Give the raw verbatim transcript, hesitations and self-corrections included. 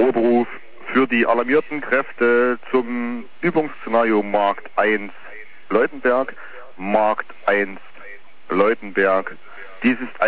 Oberruf für die alarmierten Kräfte zum Übungsszenario Markt eins Leutenberg, Markt eins Leutenberg. Dies ist